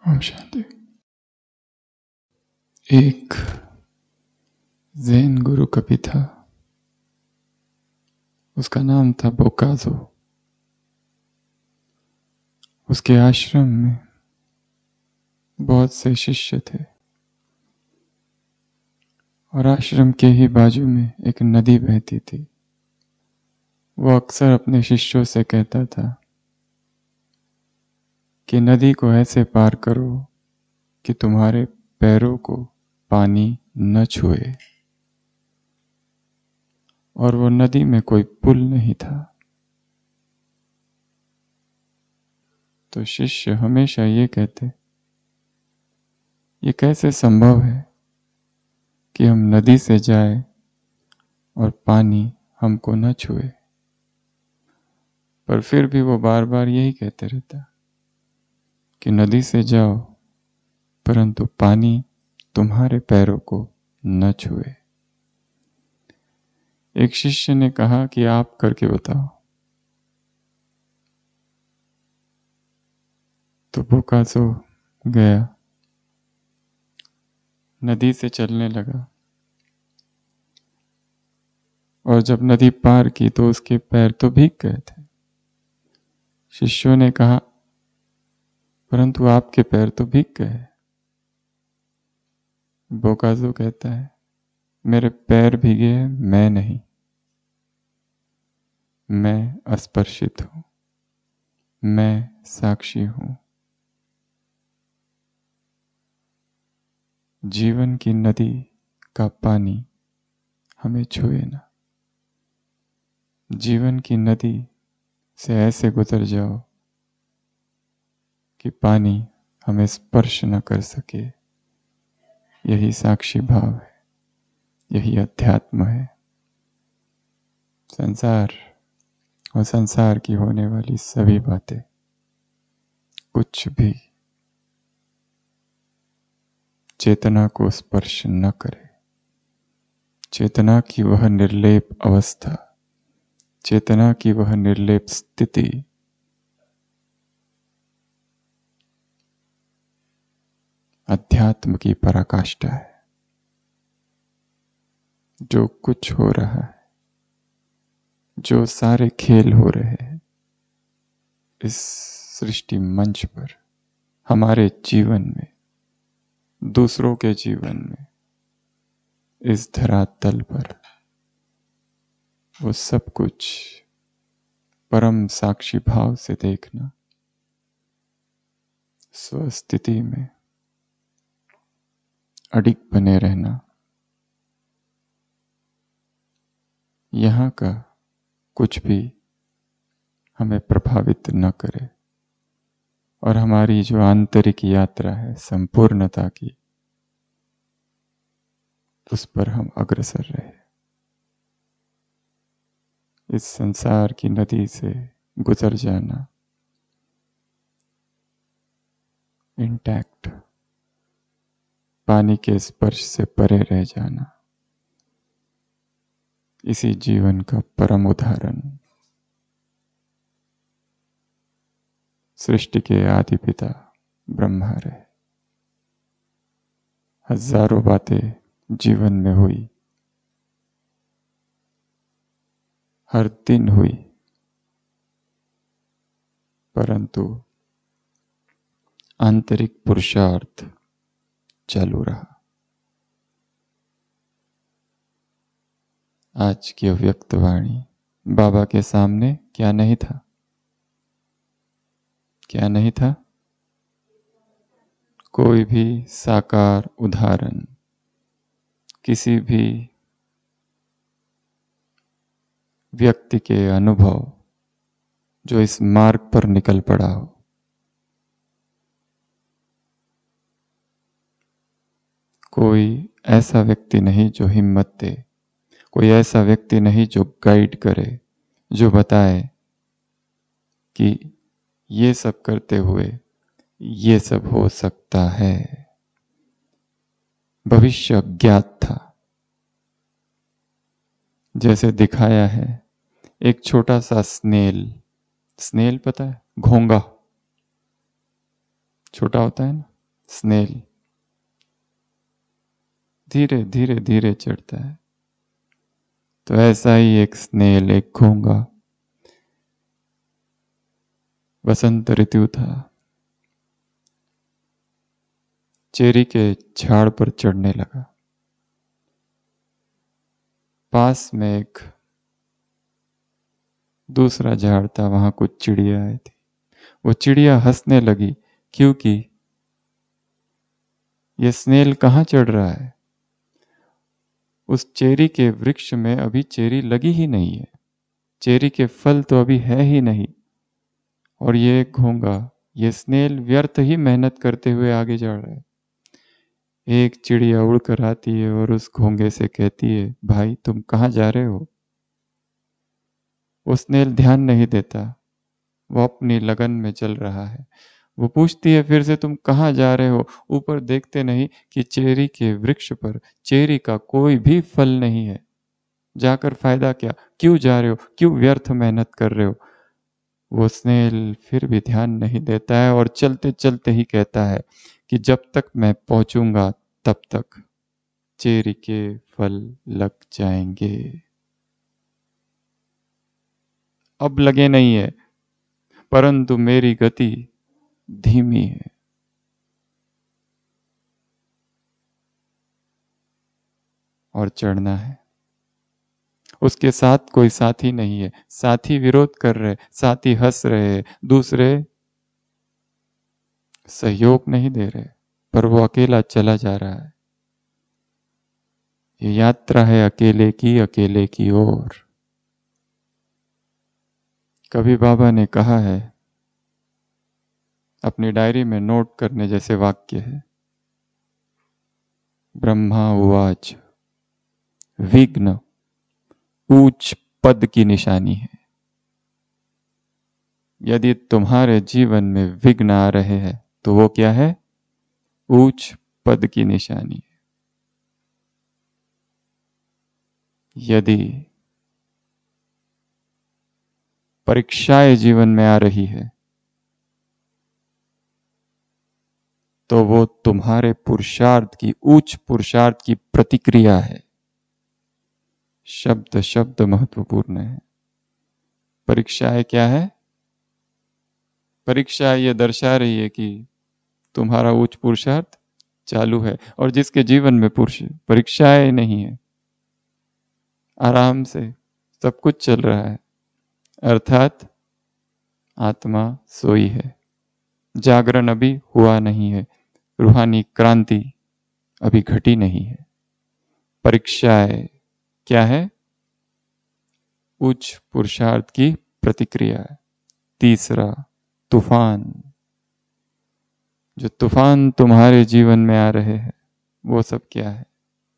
ओम शांति। एक ज़ेन गुरु कवि था, उसका नाम था बोकाजो। उसके आश्रम में बहुत से शिष्य थे और आश्रम के ही बाजू में एक नदी बहती थी। वो अक्सर अपने शिष्यों से कहता था कि नदी को ऐसे पार करो कि तुम्हारे पैरों को पानी न छुए। और वो नदी में कोई पुल नहीं था। तो शिष्य हमेशा ये कहते, ये कैसे संभव है कि हम नदी से जाए और पानी हमको न छुए। पर फिर भी वो बार बार यही कहते रहता कि नदी से जाओ परंतु पानी तुम्हारे पैरों को न छुए। एक शिष्य ने कहा कि आप करके बताओ। तो बोकाजो गया, नदी से चलने लगा और जब नदी पार की तो उसके पैर तो भीग गए थे। शिष्यों ने कहा परंतु आपके पैर तो भीग गए। बोकाजो कहता है, मेरे पैर भीगे हैं, मैं नहीं, मैं अस्पर्शित हूं, मैं साक्षी हूं। जीवन की नदी का पानी हमें छुए ना। जीवन की नदी से ऐसे गुजर जाओ कि पानी हमें स्पर्श न कर सके। यही साक्षी भाव है, यही अध्यात्म है। संसार और संसार की होने वाली सभी बातें कुछ भी चेतना को स्पर्श न करे। चेतना की वह निर्लेप अवस्था, चेतना की वह निर्लेप स्थिति अध्यात्म की पराकाष्ठा है। जो कुछ हो रहा है, जो सारे खेल हो रहे हैं इस सृष्टि मंच पर, हमारे जीवन में, दूसरों के जीवन में, इस धरातल पर, वो सब कुछ परम साक्षी भाव से देखना, स्वस्थिति में अडिग बने रहना, यहाँ का कुछ भी हमें प्रभावित न करे और हमारी जो आंतरिक यात्रा है संपूर्णता की, उस पर हम अग्रसर रहे। इस संसार की नदी से गुजर जाना, इंटैक्ट, पानी के स्पर्श से परे रह जाना, इसी जीवन का परम उदाहरण सृष्टि के आदि पिता ब्रह्मा रहे। हजारों बातें जीवन में हुई, हर दिन हुई, परंतु आंतरिक पुरुषार्थ चालू रहा। आज की अव्यक्त वाणी बाबा के सामने क्या नहीं था? क्या नहीं था? कोई भी साकार उदाहरण, किसी भी व्यक्ति के अनुभव जो इस मार्ग पर निकल पड़ा हो। कोई ऐसा व्यक्ति नहीं जो हिम्मत दे, कोई ऐसा व्यक्ति नहीं जो गाइड करे, जो बताए कि ये सब करते हुए ये सब हो सकता है। भविष्य अज्ञात था। जैसे दिखाया है एक छोटा सा स्नेल पता है? घोंगा छोटा होता है ना, स्नेल धीरे धीरे धीरे चढ़ता है। तो ऐसा ही एक स्नेल, एक घोंघा, वसंत ऋतु था, चेरी के झाड़ पर चढ़ने लगा। पास में एक दूसरा झाड़ था, वहां कुछ चिड़िया आई थी। वो चिड़िया हंसने लगी, क्योंकि ये स्नेल कहाँ चढ़ रहा है? उस चेरी के वृक्ष में अभी चेरी लगी ही नहीं है, चेरी के फल तो अभी है ही नहीं। और ये घोंघा, ये स्नेल व्यर्थ ही मेहनत करते हुए आगे जा रहा है। एक चिड़िया उड़कर आती है और उस घोंघे से कहती है, भाई तुम कहाँ जा रहे हो? वो स्नेल ध्यान नहीं देता, वो अपनी लगन में चल रहा है। वो पूछती है फिर से, तुम कहाँ जा रहे हो? ऊपर देखते नहीं कि चेरी के वृक्ष पर चेरी का कोई भी फल नहीं है। जाकर फायदा क्या? क्यों जा रहे हो? क्यों व्यर्थ मेहनत कर रहे हो? वो स्नेल फिर भी ध्यान नहीं देता है और चलते चलते ही कहता है कि जब तक मैं पहुंचूंगा तब तक चेरी के फल लग जाएंगे। अब लगे नहीं है, परंतु मेरी गति धीमी है। और चढ़ना है। उसके साथ कोई साथी नहीं है, साथी विरोध कर रहे, साथी हंस रहे, दूसरे सहयोग नहीं दे रहे, पर वो अकेला चला जा रहा है। ये यात्रा है अकेले की ओर। कभी बाबा ने कहा है, अपनी डायरी में नोट करने जैसे वाक्य है, ब्रह्मा उवाच, विघ्न ऊंच पद की निशानी है। यदि तुम्हारे जीवन में विघ्न आ रहे हैं तो वो क्या है? ऊंच पद की निशानी है। यदि परीक्षाएं जीवन में आ रही है तो वो तुम्हारे पुरुषार्थ की, उच्च पुरुषार्थ की प्रतिक्रिया है। शब्द शब्द महत्वपूर्ण है। परीक्षाएं क्या है? परीक्षा ये दर्शा रही है कि तुम्हारा उच्च पुरुषार्थ चालू है, और जिसके जीवन में पुरुष परीक्षाएं नहीं है, आराम से सब कुछ चल रहा है, अर्थात आत्मा सोई है, जागरण अभी हुआ नहीं है, रूहानी क्रांति अभी घटी नहीं है। परीक्षाएं क्या है? उच्च पुरुषार्थ की प्रतिक्रिया है। तीसरा, तूफान। जो तूफान तुम्हारे जीवन में आ रहे हैं वो सब क्या है?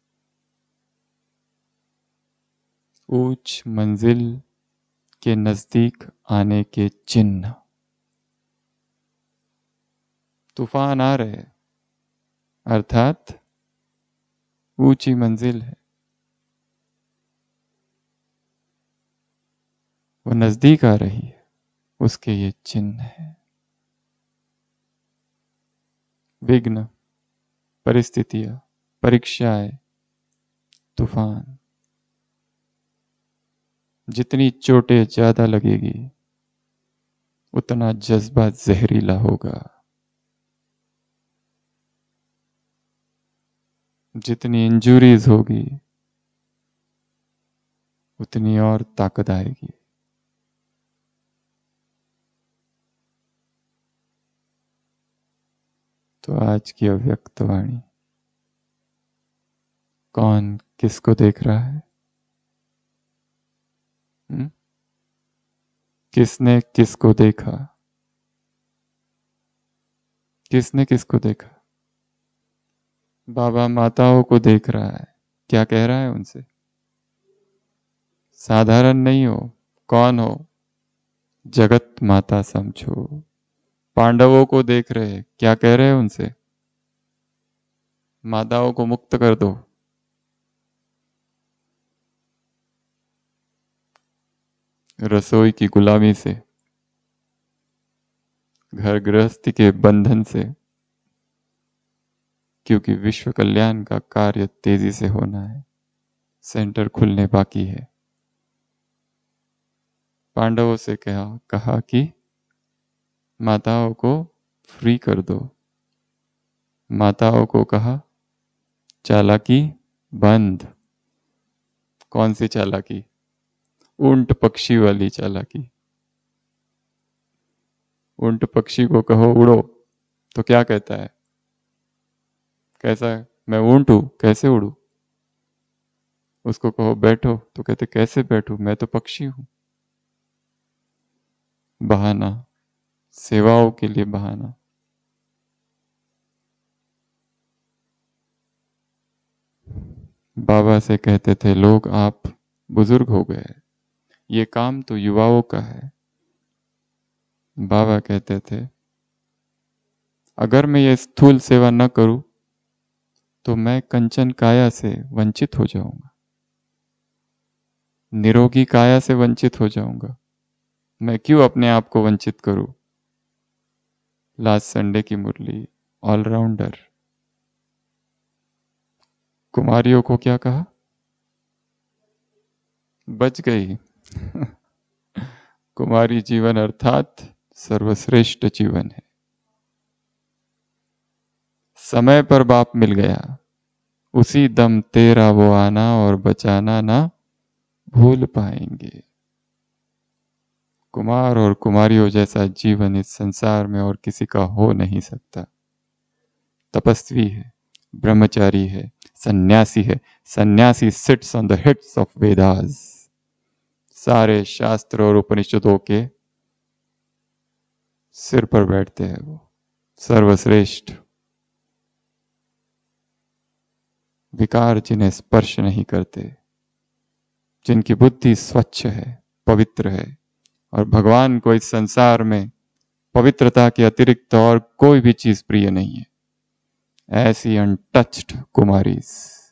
उच्च मंजिल के नजदीक आने के चिन्ह। तूफान आ रहे हैं, अर्थात ऊंची मंजिल है, वो नजदीक आ रही है, उसके ये चिन्ह है। विघ्न, परिस्थितियां, परीक्षाएं, तूफान। जितनी चोटें ज्यादा लगेगी उतना जज्बा जहरीला होगा। जितनी इंजुरीज होगी उतनी और ताकत आएगी। तो आज की अव्यक्त वाणी, कौन किसको देख रहा है? किसने किसको देखा? किसने किसको देखा? बाबा माताओं को देख रहा है, क्या कह रहा है उनसे? साधारण नहीं हो, कौन हो? जगत माता समझो। पांडवों को देख रहे, क्या कह रहे हैं उनसे? माताओं को मुक्त कर दो। रसोई की गुलामी से, घर गृहस्थी के बंधन से, क्योंकि विश्व कल्याण का कार्य तेजी से होना है। सेंटर खुलने बाकी है। पांडवों से कहा कि माताओं को फ्री कर दो। माताओं को कहा चालाकी बंद। कौन सी चालाकी? ऊंट पक्षी वाली चालाकी। ऊंट पक्षी को कहो उड़ो तो क्या कहता है? कैसा है? मैं ऊंट हूं, कैसे उड़ू? उसको कहो बैठो तो कहते कैसे बैठूं, मैं तो पक्षी हूं। बहाना, सेवाओं के लिए बहाना। बाबा से कहते थे लोग आप बुजुर्ग हो गए, ये काम तो युवाओं का है। बाबा कहते थे अगर मैं ये स्थूल सेवा न करूं तो मैं कंचन काया से वंचित हो जाऊंगा, निरोगी काया से वंचित हो जाऊंगा। मैं क्यों अपने आप को वंचित करूं? लास्ट संडे की मुरली, ऑलराउंडर। कुमारियों को क्या कहा? बच गई। कुमारी जीवन अर्थात सर्वश्रेष्ठ जीवन है। समय पर बाप मिल गया, उसी दम तेरा वो आना और बचाना ना भूल पाएंगे। कुमार और कुमारियों जैसा जीवन इस संसार में और किसी का हो नहीं सकता। तपस्वी है, ब्रह्मचारी है, सन्यासी है। सन्यासी sits on the hits of Vedas. सारे शास्त्र और उपनिषदों के सिर पर बैठते हैं वो, सर्वश्रेष्ठ। विकार जिन्हें स्पर्श नहीं करते, जिनकी बुद्धि स्वच्छ है, पवित्र है, और भगवान को इस संसार में पवित्रता के अतिरिक्त और कोई भी चीज प्रिय नहीं है। ऐसी अनटच्ड कुमारीज,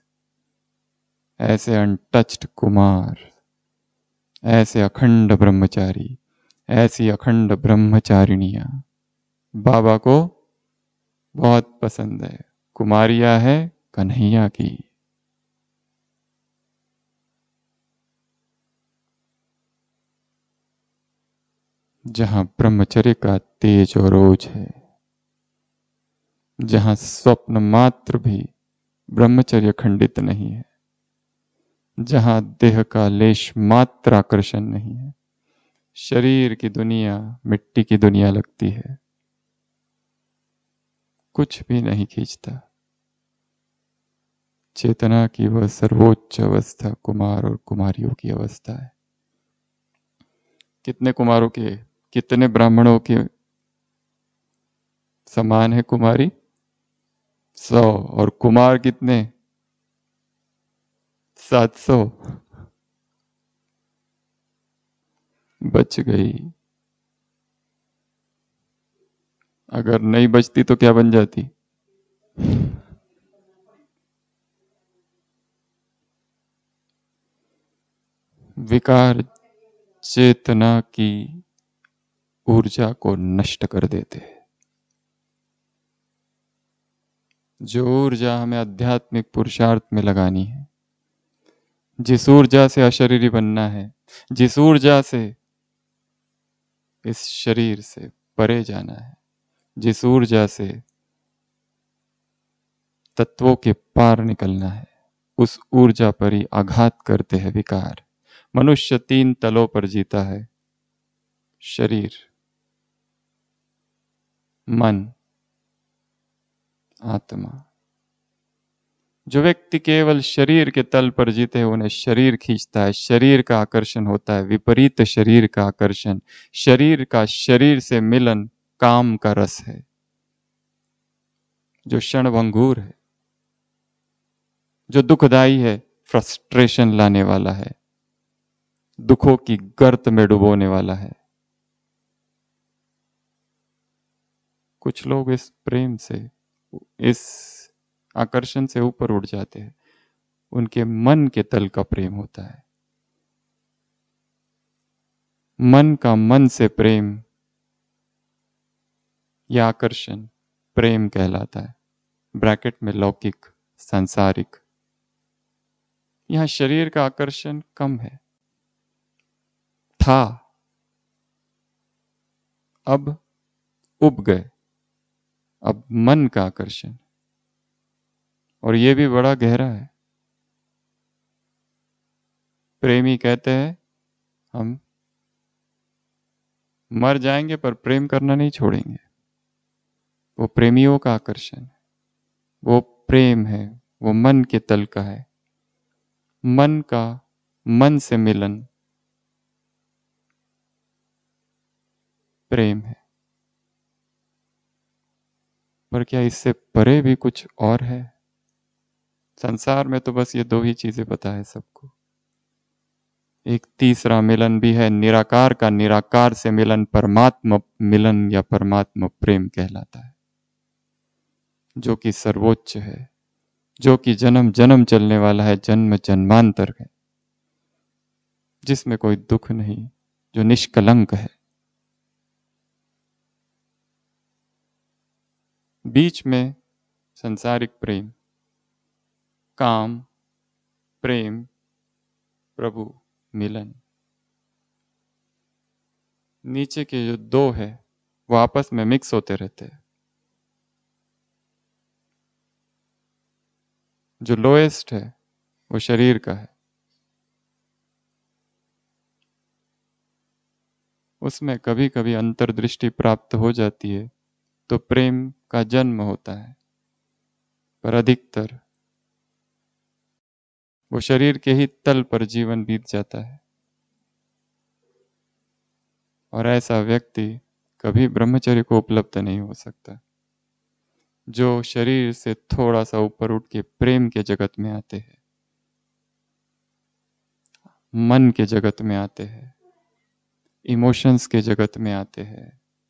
ऐसे अनटच्ड कुमार, ऐसे अखंड ब्रह्मचारी, ऐसी अखंड ब्रह्मचारिणियां बाबा को बहुत पसंद है। कुमारियां है कन्हैया की। जहां ब्रह्मचर्य का तेज और ओज है, जहां स्वप्न मात्र भी ब्रह्मचर्य खंडित नहीं है, जहां देह का लेश मात्र आकर्षण नहीं है, शरीर की दुनिया मिट्टी की दुनिया लगती है, कुछ भी नहीं खींचता। चेतना की वह सर्वोच्च अवस्था कुमार और कुमारियों की अवस्था है। कितने कुमारों के, कितने ब्राह्मणों के समान है कुमारी? 100। और कुमार कितने? 700। बच गई। अगर नहीं बचती तो क्या बन जाती? विकार चेतना की ऊर्जा को नष्ट कर देते हैं। जो ऊर्जा हमें आध्यात्मिक पुरुषार्थ में लगानी है, जिस ऊर्जा से अशरीरी बनना है, जिस ऊर्जा से इस शरीर से परे जाना है, जिस ऊर्जा से तत्वों के पार निकलना है, उस ऊर्जा पर ही आघात करते हैं विकार। मनुष्य 3 तलों पर जीता है, शरीर, मन, आत्मा। जो व्यक्ति केवल शरीर के तल पर जीते हैं, उन्हें शरीर खींचता है, शरीर का आकर्षण होता है, विपरीत शरीर का आकर्षण। शरीर का शरीर से मिलन काम का रस है, जो क्षणभंगुर है, जो दुखदाई है, फ्रस्ट्रेशन लाने वाला है, दुखों की गर्त में डुबोने वाला है। कुछ लोग इस प्रेम से, इस आकर्षण से ऊपर उठ जाते हैं, उनके मन के तल का प्रेम होता है। मन का मन से प्रेम या आकर्षण प्रेम कहलाता है। ब्रैकेट में लौकिक, सांसारिक। यहां शरीर का आकर्षण कम है, था, अब उब गए, अब मन का आकर्षण, और ये भी बड़ा गहरा है। प्रेमी कहते हैं हम मर जाएंगे पर प्रेम करना नहीं छोड़ेंगे। वो प्रेमियों का आकर्षण है, वो प्रेम है, वो मन के तल का है। मन का मन से मिलन प्रेम है। पर क्या इससे परे भी कुछ और है? संसार में तो बस ये दो ही चीजें पता है सबको। एक तीसरा मिलन भी है, निराकार का निराकार से मिलन, परमात्मा मिलन या परमात्मा प्रेम कहलाता है, जो कि सर्वोच्च है, जो कि जन्म जन्म चलने वाला है, जन्म जन्मांतर है, जिसमें कोई दुख नहीं, जो निष्कलंक है। बीच में संसारिक प्रेम, काम, प्रेम, प्रभु, मिलन। नीचे के जो दो है वो आपस में मिक्स होते रहते हैं। जो लोएस्ट है वो शरीर का है, उसमें कभी कभी अंतर्दृष्टि प्राप्त हो जाती है तो प्रेम का जन्म होता है, पर अधिकतर वो शरीर के ही तल पर जीवन बीत जाता है। और ऐसा व्यक्ति कभी ब्रह्मचर्य को उपलब्ध नहीं हो सकता। जो शरीर से थोड़ा सा ऊपर उठ के प्रेम के जगत में आते हैं, मन के जगत में आते हैं, इमोशंस के जगत में आते हैं,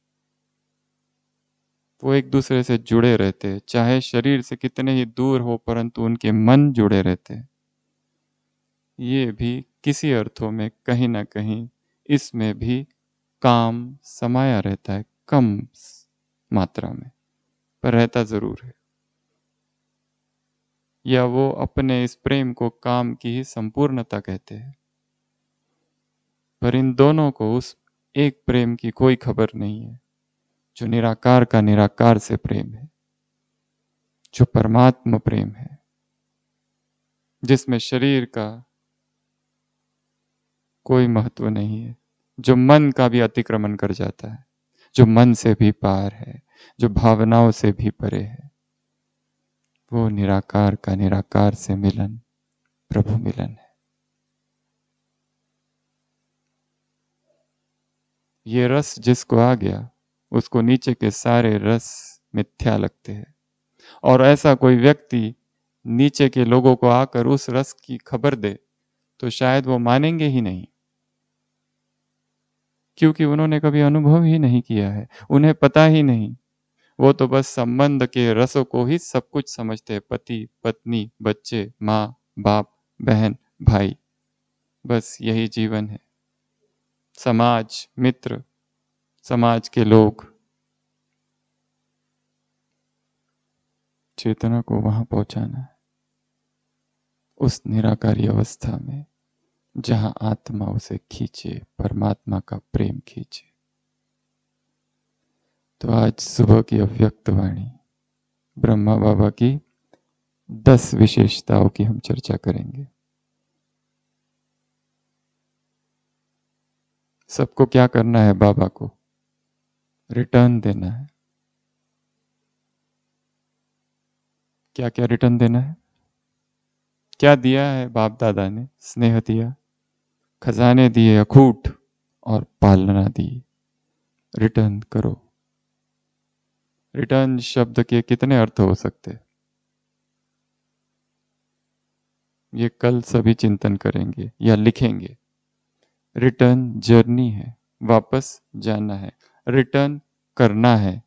वो एक दूसरे से जुड़े रहते हैं, चाहे शरीर से कितने ही दूर हो परंतु उनके मन जुड़े रहते हैं। ये भी किसी अर्थों में कहीं ना कहीं इसमें भी काम समाया रहता है, कम मात्रा में, पर रहता जरूर है। या वो अपने इस प्रेम को काम की ही संपूर्णता कहते हैं। पर इन दोनों को उस एक प्रेम की कोई खबर नहीं है, जो निराकार का निराकार से प्रेम है, जो परमात्मा प्रेम है, जिसमें शरीर का कोई महत्व नहीं है, जो मन का भी अतिक्रमण कर जाता है, जो मन से भी पार है, जो भावनाओं से भी परे है। वो निराकार का निराकार से मिलन प्रभु मिलन है। ये रस जिसको आ गया उसको नीचे के सारे रस मिथ्या लगते हैं। और ऐसा कोई व्यक्ति नीचे के लोगों को आकर उस रस की खबर दे तो शायद वो मानेंगे ही नहीं, क्योंकि उन्होंने कभी अनुभव ही नहीं किया है, उन्हें पता ही नहीं। वो तो बस संबंध के रसों को ही सब कुछ समझते हैं, पति पत्नी, बच्चे, माँ बाप, बहन भाई, बस यही जीवन है। समाज, मित्र, समाज के लोग। चेतना को वहां पहुंचाना है, उस निराकारी अवस्था में जहां आत्मा उसे खींचे, परमात्मा का प्रेम खींचे। तो आज सुबह की अव्यक्त वाणी ब्रह्मा बाबा की 10 विशेषताओं की हम चर्चा करेंगे। सबको क्या करना है? बाबा को रिटर्न देना है। क्या क्या रिटर्न देना है? क्या दिया है बाप दादा ने? स्नेह दिया, खजाने दिए अखूट, और पालना दी। रिटर्न करो। रिटर्न शब्द के कितने अर्थ हो सकते हैं? ये कल सभी चिंतन करेंगे या लिखेंगे। रिटर्न जर्नी है, वापस जाना है, रिटर्न करना है।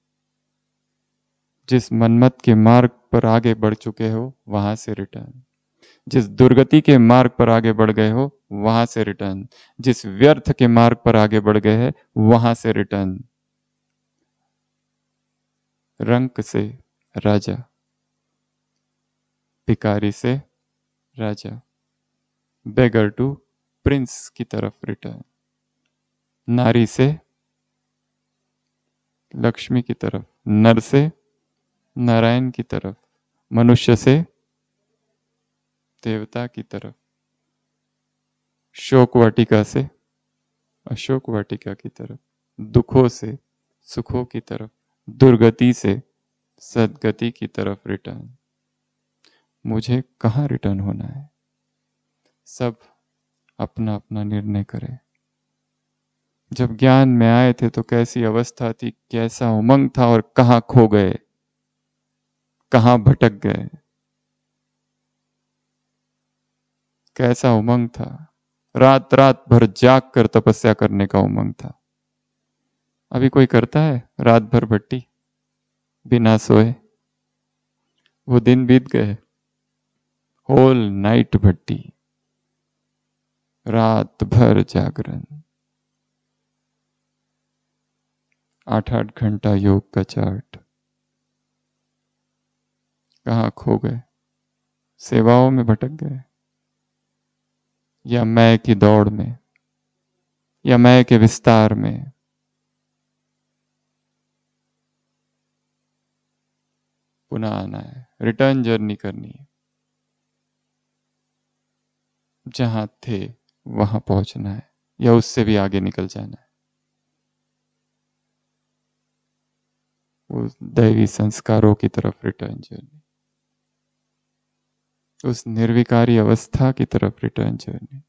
जिस मनमत के मार्ग पर आगे बढ़ चुके हो वहां से रिटर्न, जिस दुर्गति के मार्ग पर आगे बढ़ गए हो वहां से रिटर्न, जिस व्यर्थ के मार्ग पर आगे बढ़ गए हैं वहां से रिटर्न। रंक से राजा, भिखारी से राजा, बेगर टू प्रिंस की तरफ रिटर्न, नारी से लक्ष्मी की तरफ, नर से नारायण की तरफ, मनुष्य से देवता की तरफ, शोक वाटिका से अशोक वाटिका की तरफ, दुखों से सुखों की तरफ, दुर्गति से सद्गति की तरफ रिटर्न। मुझे कहाँ रिटर्न होना है? सब अपना अपना निर्णय करें। जब ज्ञान में आए थे तो कैसी अवस्था थी, कैसा उमंग था, और कहाँ खो गए, कहाँ भटक गए। कैसा उमंग था, रात रात भर जाग कर तपस्या करने का उमंग था। अभी कोई करता है रात भर भट्टी बिना सोए? वो दिन बीत गए। होल नाइट भट्टी, रात भर जागरण, 8-8 घंटा योग का चार्ट। कहाँ खो गए? सेवाओं में भटक गए, या मैं की दौड़ में, या मैं के विस्तार में। पुनः आना है, रिटर्न जर्नी करनी है। जहां थे वहां पहुंचना है, या उससे भी आगे निकल जाना है। उस दैवी संस्कारों की तरफ रिटर्न जर्नी, उस निर्विकारी अवस्था की तरफ रिटर्न जर्नी,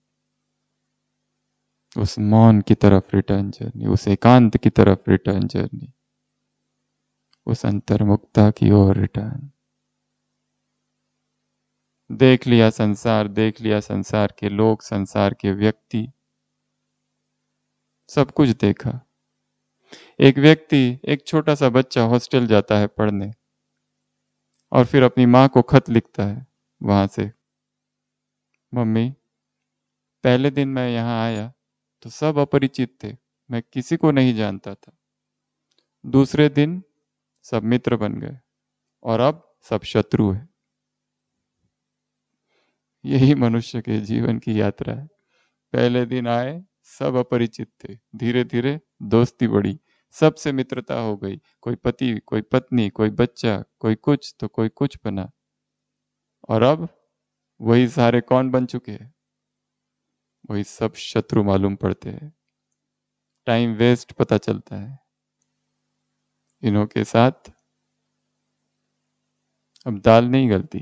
उस मौन की तरफ रिटर्न जर्नी, उस एकांत की तरफ रिटर्न जर्नी, उस अंतर्मुक्ता की ओर रिटर्न। देख लिया संसार, देख लिया संसार के लोग, संसार के व्यक्ति, सब कुछ देखा। एक व्यक्ति, एक छोटा सा बच्चा हॉस्टल जाता है पढ़ने, और फिर अपनी माँ को खत लिखता है वहां से, मम्मी पहले दिन मैं यहाँ आया तो सब अपरिचित थे, मैं किसी को नहीं जानता था। दूसरे दिन सब मित्र बन गए, और अब सब शत्रु है। यही मनुष्य के जीवन की यात्रा है। पहले दिन आए, सब अपरिचित थे, धीरे धीरे दोस्ती बढ़ी, सबसे मित्रता हो गई। कोई पति, कोई पत्नी, कोई बच्चा, कोई कुछ तो कोई कुछ बना, और अब वही सारे कौन बन चुके हैं? वही सब शत्रु मालूम पड़ते हैं। टाइम वेस्ट पता चलता है। इन्हों के साथ अब दाल नहीं गलती।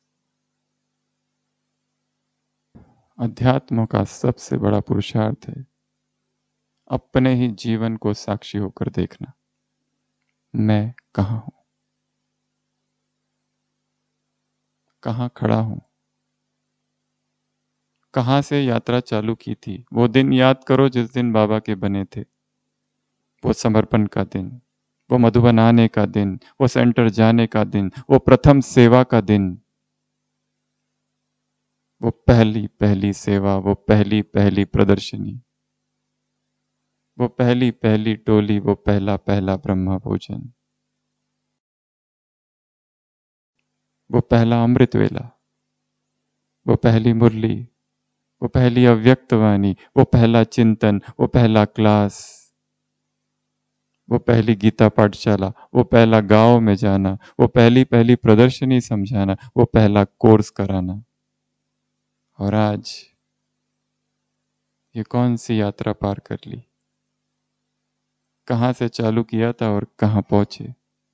अध्यात्म का सबसे बड़ा पुरुषार्थ है अपने ही जीवन को साक्षी होकर देखना, मैं कहाँ हूं, कहाँ खड़ा हूं, कहाँ से यात्रा चालू की थी। वो दिन याद करो जिस दिन बाबा के बने थे, वो समर्पण का दिन, वो मधुबन आने का दिन, वो सेंटर जाने का दिन, वो प्रथम सेवा का दिन, वो पहली पहली सेवा, वो पहली पहली प्रदर्शनी, वो पहली पहली टोली, वो पहला पहला ब्रह्मा भोजन, वो पहला अमृत वेला, वो पहली मुरली, वो पहली अव्यक्त वाणी, वो पहला चिंतन, वो पहला क्लास, वो पहली गीता पाठशाला, वो पहला गांव में जाना, वो पहली पहली प्रदर्शनी समझाना, वो पहला कोर्स कराना। और आज ये कौन सी यात्रा पार कर ली? कहां से चालू किया था और कहां पहुंचे?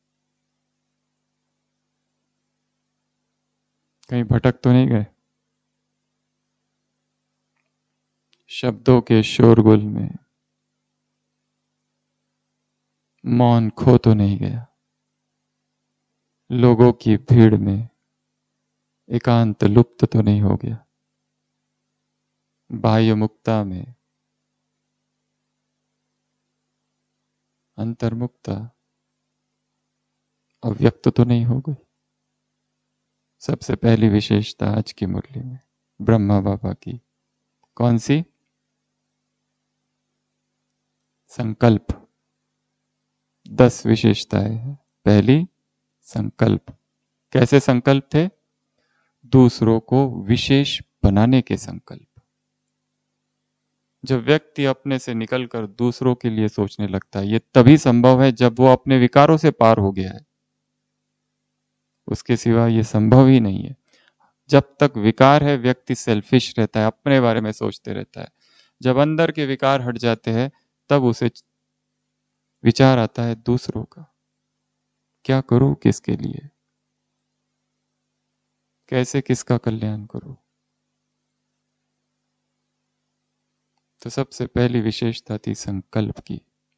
कहीं भटक तो नहीं गए? शब्दों के शोरगुल में मौन खो तो नहीं गया? लोगों की भीड़ में एकांत लुप्त तो नहीं हो गया? बाह्य मुक्ता में अंतर्मुक्ता अव्यक्त तो नहीं हो गई? सबसे पहली विशेषता आज की मुरली में ब्रह्मा बाबा की कौन सी? संकल्प। 10 विशेषताएं हैं। पहली, संकल्प। कैसे संकल्प थे? दूसरों को विशेष बनाने के संकल्प। जब व्यक्ति अपने से निकलकर दूसरों के लिए सोचने लगता है, ये तभी संभव है जब वो अपने विकारों से पार हो गया है। उसके सिवा ये संभव ही नहीं है। जब तक विकार है, व्यक्ति सेल्फिश रहता है, अपने बारे में सोचते रहता है। जब अंदर के विकार हट जाते हैं, तब उसे विचार आता है दूसरों का, क्या करूं किसके लिए, कैसे किसका कल्याण करूं। तो सबसे पहली विशेषता थी संकल्प की,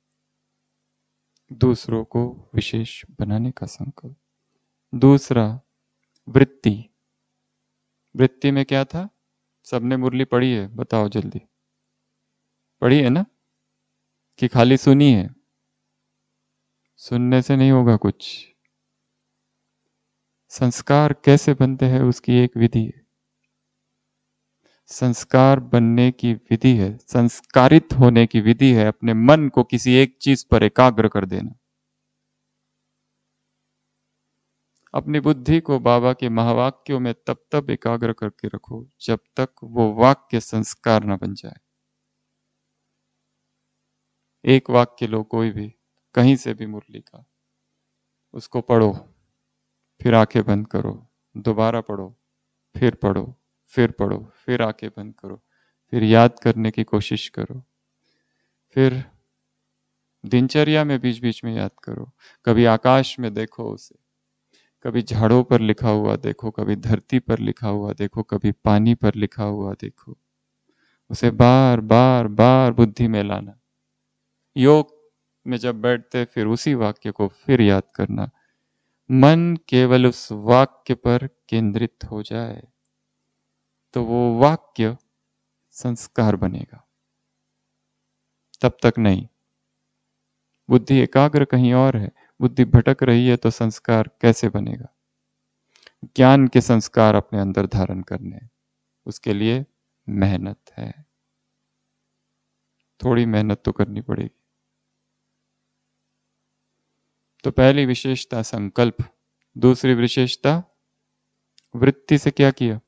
दूसरों को विशेष बनाने का संकल्प। दूसरा, वृत्ति। वृत्ति में क्या था? सबने मुरली पढ़ी है? बताओ जल्दी। पढ़ी है ना? कि खाली सुनी है? सुनने से नहीं होगा कुछ। संस्कार कैसे बनते हैं उसकी एक विधि है। संस्कार बनने की विधि है, संस्कारित होने की विधि है अपने मन को किसी एक चीज पर एकाग्र कर देना। अपनी बुद्धि को बाबा के महावाक्यों में तब तक एकाग्र करके रखो जब तक वो वाक्य संस्कार न बन जाए। एक वाक्य लो, कोई भी, कहीं से भी मुरली का, उसको पढ़ो, फिर आंखें बंद करो, दोबारा पढ़ो, फिर पढ़ो, फिर पढ़ो, फिर आंखें बंद करो, फिर याद करने की कोशिश करो, फिर दिनचर्या में बीच बीच में याद करो। कभी आकाश में देखो उसे, कभी झाड़ों पर लिखा हुआ देखो, कभी धरती पर लिखा हुआ देखो, कभी पानी पर लिखा हुआ देखो। उसे बार बार बार बुद्धि में लाना। योग में जब बैठते फिर उसी वाक्य को फिर याद करना। मन केवल उस वाक्य पर केंद्रित हो जाए तो वो वाक्य संस्कार बनेगा, तब तक नहीं। बुद्धि एकाग्र कहीं और है, बुद्धि भटक रही है, तो संस्कार कैसे बनेगा? ज्ञान के संस्कार अपने अंदर धारण करने, उसके लिए मेहनत है, थोड़ी मेहनत तो करनी पड़ेगी। तो पहली विशेषता संकल्प। दूसरी विशेषता वृत्ति से क्या किया?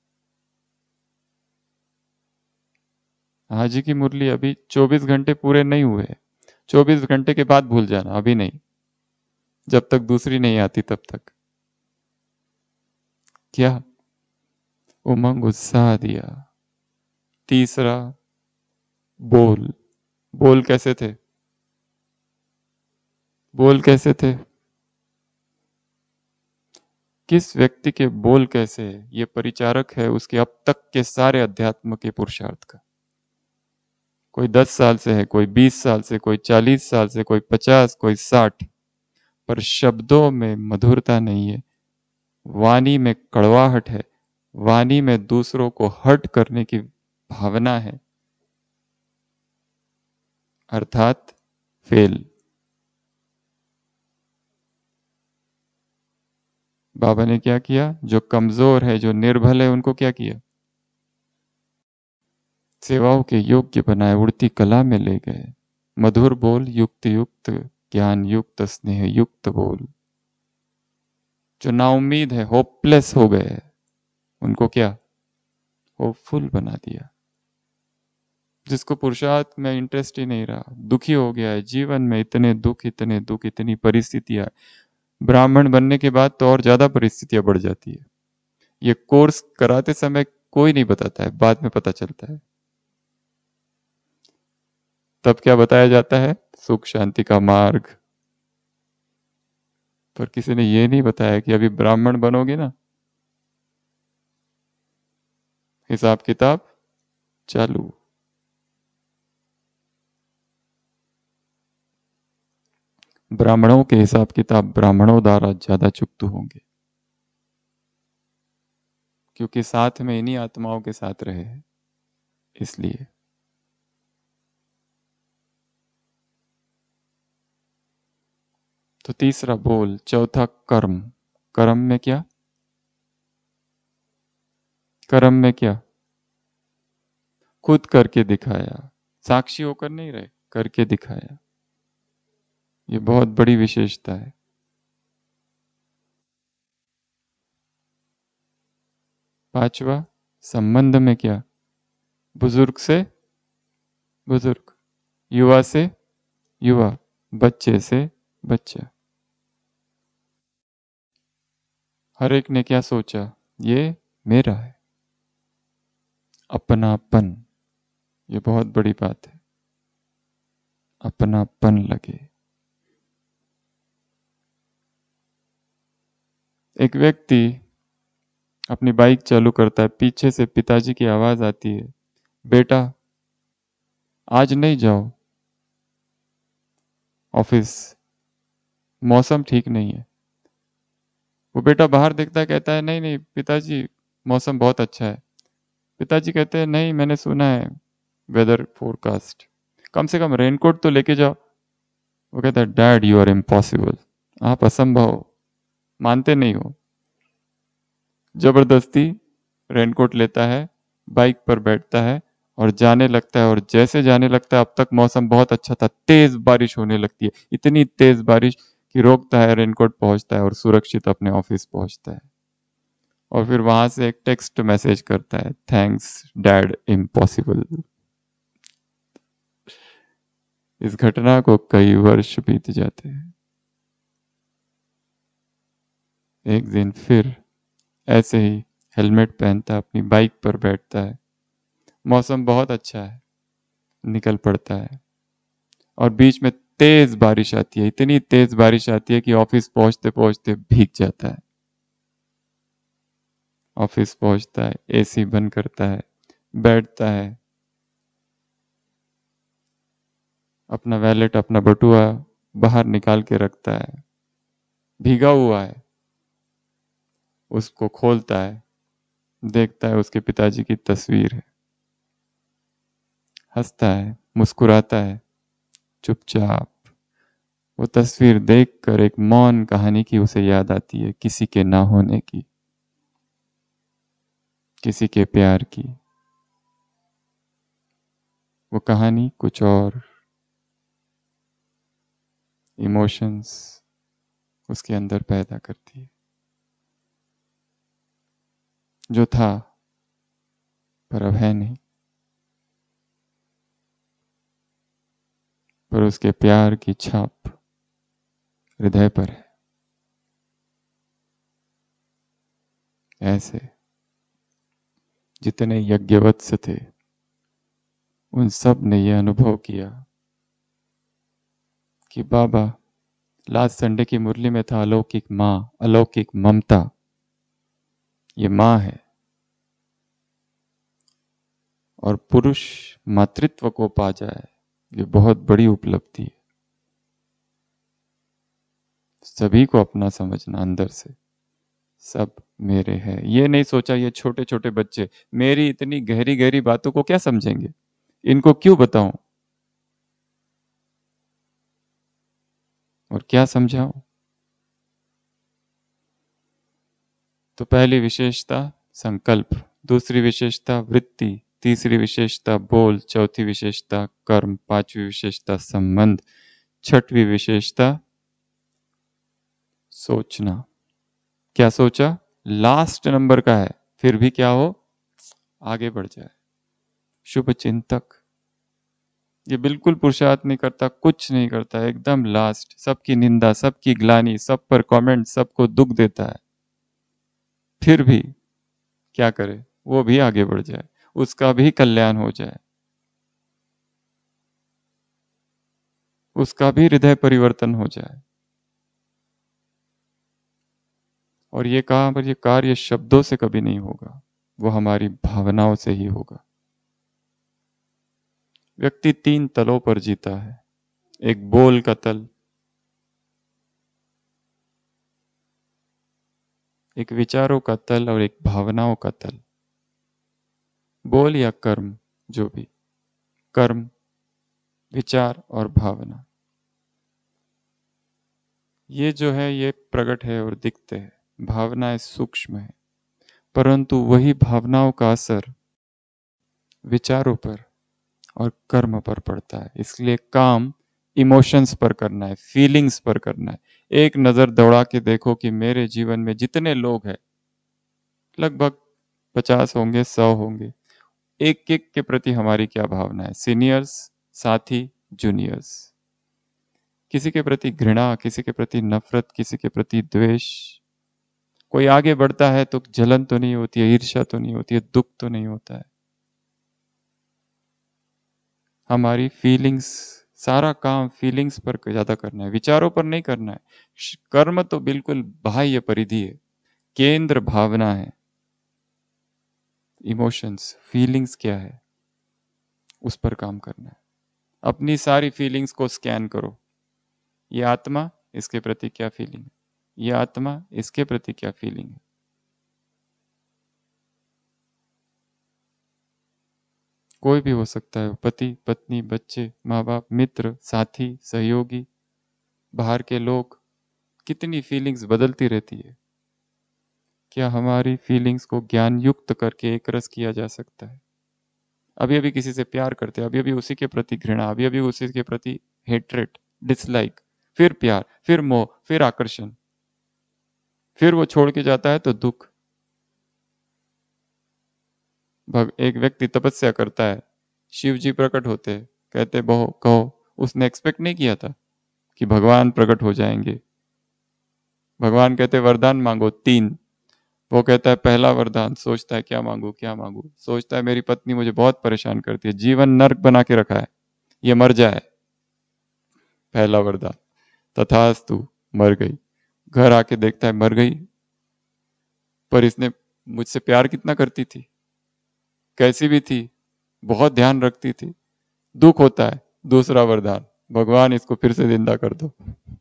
हाजी की मुरली अभी 24 घंटे पूरे नहीं हुए, 24 घंटे के बाद भूल जाना, अभी नहीं, जब तक दूसरी नहीं आती तब तक। क्या? उमंग उत्साह दिया। तीसरा, बोल। बोल कैसे थे? बोल कैसे थे? किस व्यक्ति के बोल कैसे है, ये परिचारक है उसके अब तक के सारे अध्यात्म के पुरुषार्थ का। कोई 10 साल से है, कोई 20 साल से, कोई 40 साल से, कोई 50, कोई 60, पर शब्दों में मधुरता नहीं है, वाणी में कड़वाहट है, वाणी में दूसरों को हर्ट करने की भावना है, अर्थात फेल। बाबा ने क्या किया? जो कमजोर है, जो निर्बल है, उनको क्या किया? सेवाओं के योग्य बनाए, उड़ती कला में ले गए। मधुर बोल, युक्त युक्त, ज्ञान युक्त, स्नेह युक्त बोल। जो नाउम्मीद है, होपलेस हो गए, उनको क्या? होपफुल बना दिया। जिसको पुरुषार्थ में इंटरेस्ट ही नहीं रहा, दुखी हो गया है जीवन में, इतने दुख, इतने दुख, इतनी परिस्थितियां। ब्राह्मण बनने के बाद तो और ज्यादा परिस्थितियां बढ़ जाती है। ये कोर्स कराते समय कोई नहीं बताता है, बाद में पता चलता है। तब क्या बताया जाता है? सुख शांति का मार्ग। पर किसी ने ये नहीं बताया कि अभी ब्राह्मण बनोगे ना, हिसाब किताब चालू। ब्राह्मणों के हिसाब किताब ब्राह्मणों द्वारा ज्यादा चुकत होंगे, क्योंकि साथ में इन्हीं आत्माओं के साथ रहे हैं, इसलिए। तो तीसरा बोल, चौथा कर्म। कर्म में क्या? कर्म में क्या? खुद करके दिखाया, साक्षी होकर नहीं रहे, करके दिखाया। ये बहुत बड़ी विशेषता है। पांचवा, संबंध में क्या? बुजुर्ग से बुजुर्ग, युवा से युवा, बच्चे से बच्चा। हर एक ने क्या सोचा? ये मेरा है। अपनापन, ये बहुत बड़ी बात है। अपनापन लगे। एक व्यक्ति अपनी बाइक चालू करता है, पीछे से पिताजी की आवाज आती है, बेटा आज नहीं जाओ ऑफिस, मौसम ठीक नहीं है। वो बेटा बाहर देखता है, कहता है नहीं नहीं पिताजी, मौसम बहुत अच्छा है। पिताजी कहते हैं नहीं, मैंने सुना है वेदर फोरकास्ट, कम से कम रेनकोट तो लेके जाओ। वो कहता है डैड यू आर इम्पॉसिबल, आप असंभव हो, मानते नहीं हो। जबरदस्ती रेनकोट लेता है, बाइक पर बैठता है और जाने लगता है। और जैसे जाने लगता है, अब तक मौसम बहुत अच्छा था, तेज बारिश होने लगती है, इतनी तेज बारिश कि रोकता है, रेनकोट पहुंचता है और सुरक्षित अपने ऑफिस पहुंचता है। और फिर वहां से एक टेक्स्ट मैसेज करता है, थैंक्स डैड इम्पॉसिबल। इस घटना को कई वर्ष बीत जाते हैं। एक दिन फिर ऐसे ही हेलमेट पहनता है, अपनी बाइक पर बैठता है, मौसम बहुत अच्छा है, निकल पड़ता है और बीच में तेज बारिश आती है, इतनी तेज बारिश आती है कि ऑफिस पहुंचते पहुंचते भीग जाता है। ऑफिस पहुंचता है, एसी बंद करता है, बैठता है, अपना वैलेट, अपना बटुआ बाहर निकाल के रखता है, भीगा हुआ है, उसको खोलता है, देखता है उसके पिताजी की तस्वीर है, हंसता है, मुस्कुराता है, चुपचाप। वो तस्वीर देखकर एक मौन कहानी की उसे याद आती है, किसी के ना होने की, किसी के प्यार की। वो कहानी कुछ और इमोशंस उसके अंदर पैदा करती है। जो था पर अब है नहीं, पर उसके प्यार की छाप हृदय पर है। ऐसे जितने यज्ञवत्स थे, उन सब ने यह अनुभव किया कि बाबा, लास्ट संडे की मुरली में था अलौकिक माँ, अलौकिक ममता, ये माँ है। और पुरुष मातृत्व को पा जाए, ये बहुत बड़ी उपलब्धि है। सभी को अपना समझना, अंदर से सब मेरे हैं। ये नहीं सोचा ये छोटे छोटे बच्चे मेरी इतनी गहरी गहरी बातों को क्या समझेंगे, इनको क्यों बताऊं और क्या समझाऊं। तो पहली विशेषता संकल्प, दूसरी विशेषता वृत्ति, तीसरी विशेषता बोल, चौथी विशेषता कर्म, पांचवी विशेषता संबंध, छठवीं विशेषता सोचना। क्या सोचा? लास्ट नंबर का है, फिर भी क्या हो, आगे बढ़ जाए। शुभ चिंतक, ये बिल्कुल पुरुषार्थ नहीं करता, कुछ नहीं करता, एकदम लास्ट, सबकी निंदा, सबकी ग्लानि, सब पर कमेंट, सबको दुख देता है, फिर भी क्या करे, वो भी आगे बढ़ जाए, उसका भी कल्याण हो जाए, उसका भी हृदय परिवर्तन हो जाए। और ये काम पर, ये कार्य शब्दों से कभी नहीं होगा, वो हमारी भावनाओं से ही होगा। व्यक्ति तीन तलों पर जीता है, एक बोल का तल, एक विचारों का तल और एक भावनाओं का तल। बोल या कर्म, जो भी, कर्म, विचार और भावना, ये जो है ये प्रकट है और दिखते हैं। भावनाएं सूक्ष्म है, परंतु वही भावनाओं का असर विचारों पर और कर्म पर पड़ता है। इसलिए काम इमोशंस पर करना है, फीलिंग्स पर करना है। एक नजर दौड़ा के देखो कि मेरे जीवन में जितने लोग हैं, लगभग 50 होंगे, 100 होंगे, एक एक के प्रति हमारी क्या भावना है? सीनियर्स, साथी, जूनियर्स, किसी के प्रति घृणा, किसी के प्रति नफरत, किसी के प्रति द्वेष। कोई आगे बढ़ता है तो जलन तो नहीं होती है, ईर्ष्या तो नहीं होती है, दुख तो नहीं होता है। हमारी फीलिंग्स, सारा काम फीलिंग्स पर ज्यादा करना है, विचारों पर नहीं करना है। कर्म तो बिल्कुल बाह्य परिधि है, केंद्र भावना है, इमोशंस, फीलिंग्स क्या है उस पर काम करना है। अपनी सारी फीलिंग्स को स्कैन करो। ये आत्मा, इसके प्रति क्या फीलिंग है? ये आत्मा, इसके प्रति क्या फीलिंग है? कोई भी हो सकता है, पति, पत्नी, बच्चे, माँ बाप, मित्र, साथी, सहयोगी, बाहर के लोग। कितनी फीलिंग्स बदलती रहती है। क्या हमारी फीलिंग्स को ज्ञान युक्त करके एक रस किया जा सकता है? अभी अभी किसी से प्यार करते हैं, अभी अभी उसी के प्रति घृणा, अभी अभी उसी के प्रति हेट्रेट, डिसलाइक, फिर प्यार, फिर मोह, फिर आकर्षण, फिर वो छोड़ के जाता है तो दुख। एक व्यक्ति तपस्या करता है, शिव जी प्रकट होते हैं, कहते बहु कहो। उसने एक्सपेक्ट नहीं किया था कि भगवान प्रकट हो जाएंगे। भगवान कहते वरदान मांगो 3। वो कहता है पहला वरदान, सोचता है क्या मांगू क्या मांगू, सोचता है मेरी पत्नी मुझे बहुत परेशान करती है, जीवन नर्क बना के रखा है, ये मर जाए। पहला वरदान, तथास्तु, मर गई। घर आके देखता है मर गई, पर इसने मुझसे प्यार कितना करती थी, कैसी भी थी, बहुत ध्यान रखती थी। दुख होता है। दूसरा वरदान, भगवान इसको फिर से जिंदा कर दो।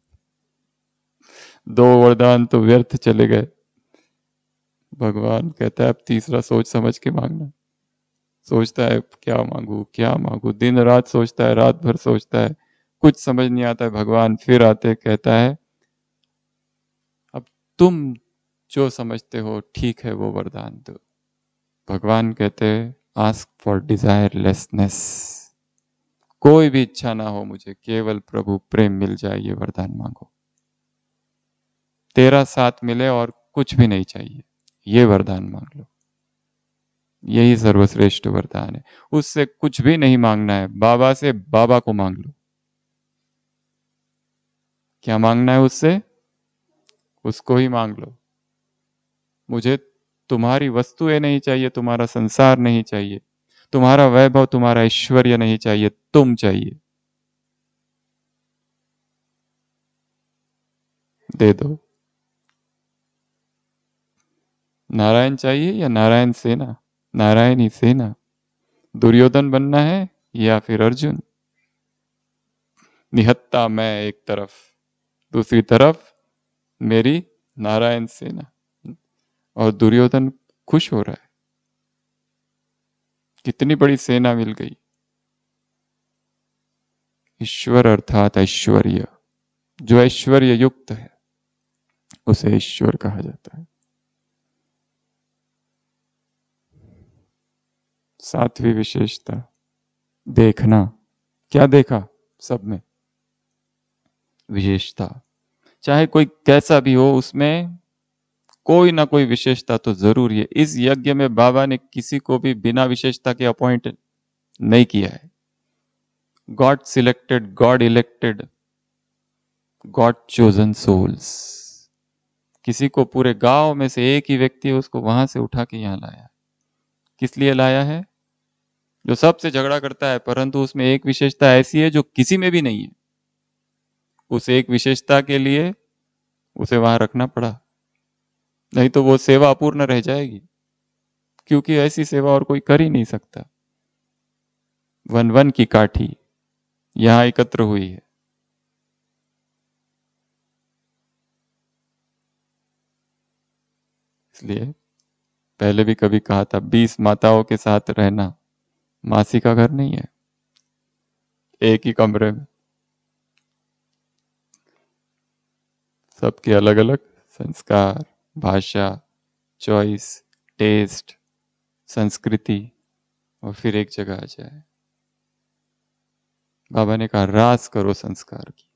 2 वरदान तो व्यर्थ चले गए। भगवान कहता है अब तीसरा सोच समझ के मांगना। सोचता है क्या मांगू क्या मांगू, दिन रात सोचता है, रात भर सोचता है, कुछ समझ नहीं आता है। भगवान फिर आते, कहता है अब तुम जो समझते हो ठीक है वो वरदान दो। भगवान कहते हैं आस्क फॉर डिजायरलेसनेस, कोई भी इच्छा ना हो मुझे, केवल प्रभु प्रेम मिल जाए, ये वरदान मांगो। तेरा साथ मिले और कुछ भी नहीं चाहिए, ये वरदान मांग लो। यही सर्वश्रेष्ठ वरदान है। उससे कुछ भी नहीं मांगना है, बाबा से बाबा को मांग लो। क्या मांगना है उससे? उसको ही मांग लो। मुझे तुम्हारी वस्तुएं नहीं चाहिए, तुम्हारा संसार नहीं चाहिए, तुम्हारा वैभव, तुम्हारा ऐश्वर्य नहीं चाहिए, तुम चाहिए, दे दो। नारायण चाहिए या नारायण सेना? नारायण ही सेना। दुर्योधन बनना है या फिर अर्जुन? निहत्ता मैं एक तरफ, दूसरी तरफ मेरी नारायण सेना। और दुर्योधन खुश हो रहा है, कितनी बड़ी सेना मिल गई। ईश्वर अर्थात ऐश्वर्य, जो ऐश्वर्य युक्त है उसे ईश्वर कहा जाता है। 7वीं विशेषता, देखना। क्या देखा? सब में विशेषता, चाहे कोई कैसा भी हो, उसमें कोई ना कोई विशेषता तो जरूर है। इस यज्ञ में बाबा ने किसी को भी बिना विशेषता के अपॉइंट नहीं किया है। God selected, God elected, God chosen souls. किसी को पूरे गांव में से एक ही व्यक्ति है, उसको वहां से उठा के यहाँ लाया। किस लिए लाया है? जो सबसे झगड़ा करता है, परंतु उसमें एक विशेषता ऐसी है जो किसी में भी नहीं है, उस एक विशेषता के लिए उसे वहां रखना पड़ा, नहीं तो वो सेवा अपूर्ण रह जाएगी, क्योंकि ऐसी सेवा और कोई कर ही नहीं सकता। वन वन की काठी यहां एकत्र हुई है। इसलिए पहले भी कभी कहा था, 20 माताओं के साथ रहना मासी का घर नहीं है, एक ही कमरे में, सबके अलग अलग संस्कार, भाषा, चॉइस, टेस्ट, संस्कृति, और फिर एक जगह आ जाए। बाबा ने कहा रास करो संस्कार की।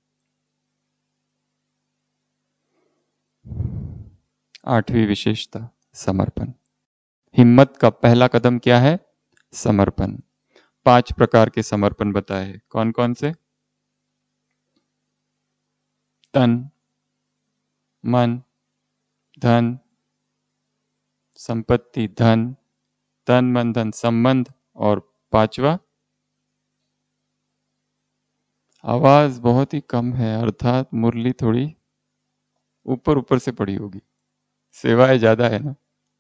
8वीं विशेषता, समर्पण। हिम्मत का पहला कदम क्या है? समर्पण। 5 प्रकार के समर्पण बताए। कौन कौन से? तन, मन, धन, संपत्ति, धन, तन मन धन संबंध, और 5वां, आवाज बहुत ही कम है, अर्थात मुरली थोड़ी ऊपर ऊपर से पड़ी होगी, सेवाएं ज्यादा है ना।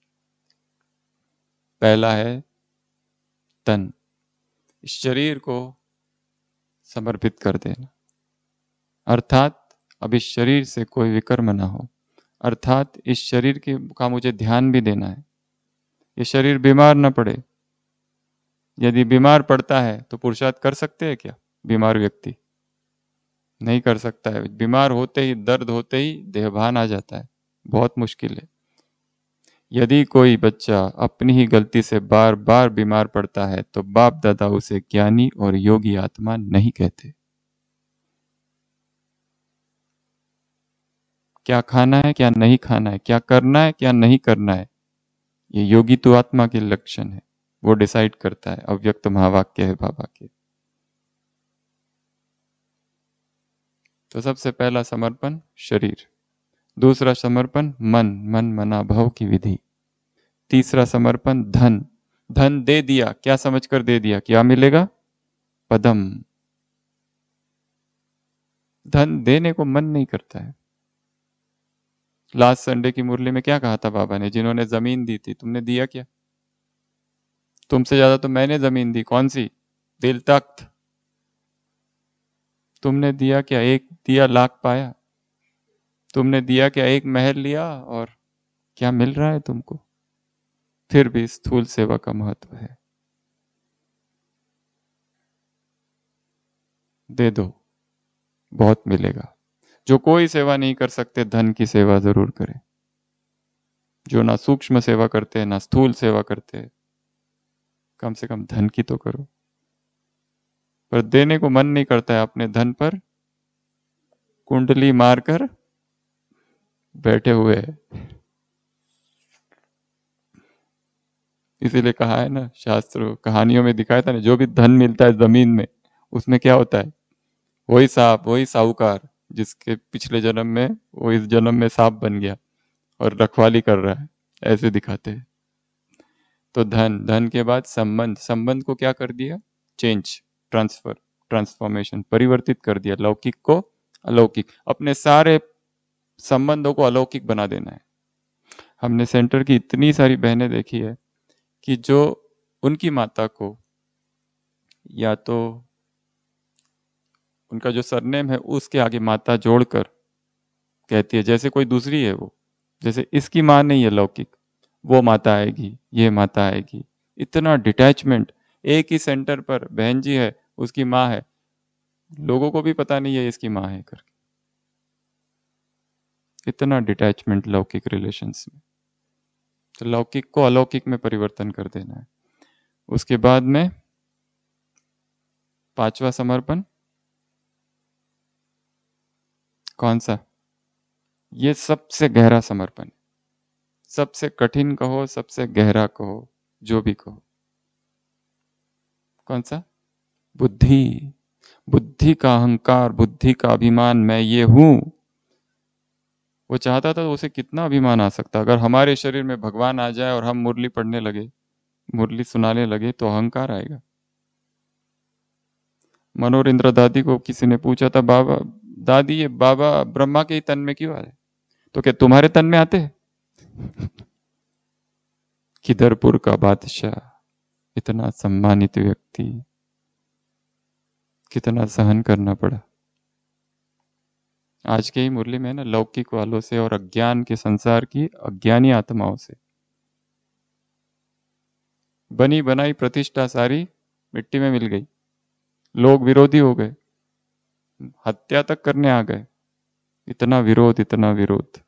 पहला है तन, शरीर को समर्पित कर देना, अर्थात अब इस शरीर से कोई विकर्म ना हो, अर्थात इस शरीर का मुझे ध्यान भी देना है। ये शरीर बीमार ना पड़े। यदि बीमार पड़ता है तो पुरुषार्थ कर सकते हैं क्या? बीमार व्यक्ति नहीं कर सकता है। बीमार होते ही, दर्द होते ही देहभान आ जाता है, बहुत मुश्किल है। यदि कोई बच्चा अपनी ही गलती से बार बार बीमार पड़ता है तो बाप दादा उसे ज्ञानी और योगी आत्मा नहीं कहते। क्या खाना है, क्या नहीं खाना है, क्या करना है, क्या नहीं करना है, ये योगी तो आत्मा के लक्षण है, वो डिसाइड करता है। अव्यक्त महावाक्य है बाबा के। तो सबसे पहला समर्पण शरीर, दूसरा समर्पण मन, मन मना भव की विधि, तीसरा समर्पण धन, धन दे दिया, क्या समझकर दे दिया, क्या मिलेगा? पदम। धन देने को मन नहीं करता है। लास्ट संडे की मुरली में क्या कहा था बाबा ने? जिन्होंने जमीन दी थी, तुमने दिया क्या? तुमसे ज्यादा तो मैंने जमीन दी। कौन सी? दिल तख्त। तुमने दिया क्या? एक दिया लाख पाया। तुमने दिया क्या? एक महल लिया, और क्या मिल रहा है तुमको? फिर भी स्थूल सेवा का महत्व है। दे दो, बहुत मिलेगा। जो कोई सेवा नहीं कर सकते, धन की सेवा जरूर करें। जो ना सूक्ष्म सेवा करते हैं, ना स्थूल सेवा करते हैं, कम से कम धन की तो करो। पर देने को मन नहीं करता है, अपने धन पर कुंडली मारकर बैठे हुए हैं। इसीलिए कहा है ना, शास्त्रों कहानियों में दिखाया था ना, जो भी धन मिलता है जमीन में, उसमें क्या होता है? वही सांप, वही साहूकार, जिसके पिछले जन्म में वो इस जन्म में सांप बन गया और रखवाली कर रहा है, ऐसे दिखाते हैं। तो धन, धन के बाद संबंध, संबंध को क्या कर दिया? चेंज, ट्रांसफर, ट्रांसफॉर्मेशन, परिवर्तित कर दिया। लौकिक को अलौकिक, अपने सारे संबंधों को अलौकिक बना देना है। हमने सेंटर की इतनी सारी बहनें देखी है कि जो उनकी माता को, या तो उनका जो सरनेम है उसके आगे माता जोड़कर कहती है, जैसे कोई दूसरी है वो, जैसे इसकी माँ नहीं है लौकिक, वो माता आएगी, ये माता आएगी। इतना डिटैचमेंट। एक ही सेंटर पर बहन जी है, उसकी माँ है, लोगों को भी पता नहीं है इसकी माँ है करके। इतना डिटैचमेंट लौकिक रिलेशंस में। तो लौकिक को अलौकिक में परिवर्तन कर देना है। उसके बाद में 5वां समर्पण कौन सा? ये सबसे गहरा समर्पण, सबसे कठिन कहो, सबसे गहरा कहो, जो भी कहो। कौन सा? बुद्धि। बुद्धि का अहंकार, बुद्धि का अभिमान, मैं ये हूं। वो चाहता था तो उसे कितना अभिमान आ सकता। अगर हमारे शरीर में भगवान आ जाए और हम मुरली पढ़ने लगे, मुरली सुनाने लगे, तो अहंकार आएगा। मनोहर इंद्र दादी को किसी ने पूछा था, बाबा दादी ये बाबा ब्रह्मा के ही तन में क्यों आ रहे? तो क्या तुम्हारे तन में आते? किधरपुर का बादशाह, इतना सम्मानित व्यक्ति, कितना सहन करना पड़ा। आज के ही मुरली में ना, लौकिक वालों से और अज्ञान के संसार की अज्ञानी आत्माओं से बनी बनाई प्रतिष्ठा सारी मिट्टी में मिल गई। लोग विरोधी हो गए, हत्या तक करने आ गए। इतना विरोध, इतना विरोध।